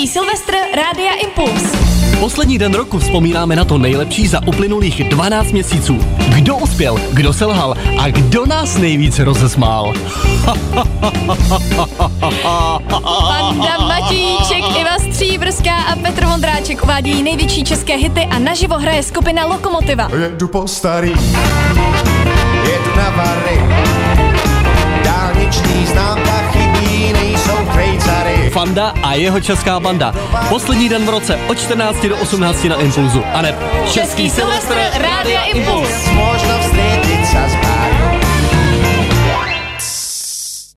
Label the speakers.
Speaker 1: Silvestr Rádia Impuls.
Speaker 2: Poslední den roku vzpomínáme na to nejlepší za uplynulých 12 měsíců. Kdo uspěl, kdo selhal a kdo nás nejvíce rozesmál.
Speaker 1: Vanda Matějíček, Iva Stříbrská a Petr Vondráček uvádí největší české hity a naživo hraje skupina Lokomotiva.
Speaker 3: Jedu po starý, jedu na Vary, dálniční známka chybí, nejsou krejcary.
Speaker 2: Fanda a jeho česká banda. Poslední den v roce od 14 do 18 na Impulzu. A ne
Speaker 1: Český Silvestr Rádia Impuls.
Speaker 3: Možno vstřetit sa s